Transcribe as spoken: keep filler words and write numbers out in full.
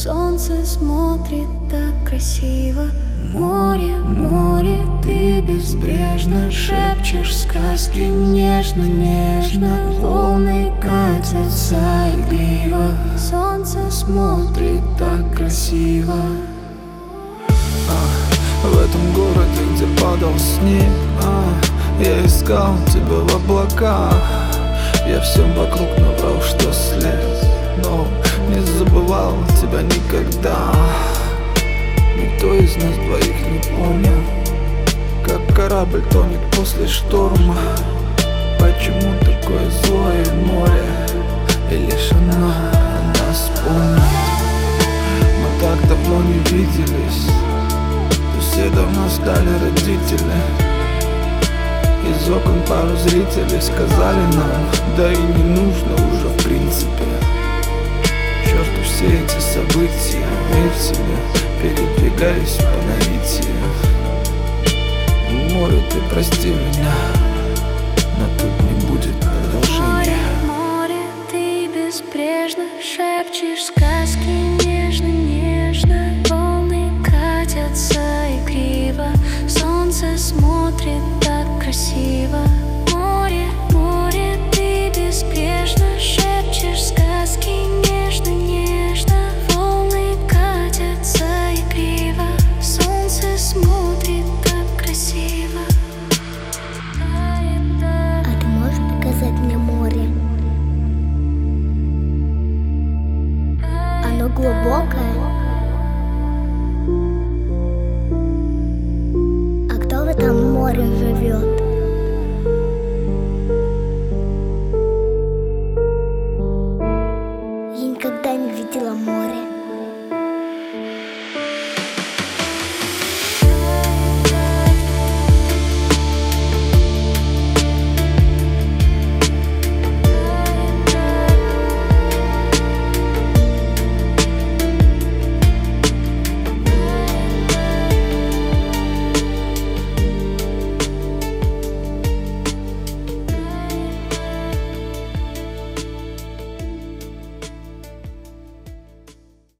Солнце смотрит так красиво. Море, море, ты безбрежно шепчешь сказки нежно-нежно. Волны катятся игриво. Солнце смотрит так красиво. а, В этом городе, где падал снег, а, я искал тебя в облаках. Я всем вокруг набрал, что слез, но не забывал тебя никогда. Никто из нас двоих не понял, как корабль тонет после шторма. Почему такое злое море, и лишь она нас помнит. Мы так давно не виделись, все давно стали родители. Из окон пару зрителей сказали нам, да и не нужно уже в принципе. Черту все эти события, верь себе, передвигаюсь по наитию. Море, ты прости меня, но тут не будет продолжения. Море, море, ты безбрежно шепчешь сказки нежно-нежно. Волны катятся игриво. Солнце смотрит так красиво. Море, море, ты безбрежно шепчешь сказки нежно-нежно. Волны катятся игриво. Солнце смотрит так красиво. А ты можешь показать мне море? Оно глубокое. А кто в этом море живет? Я никогда не видела море.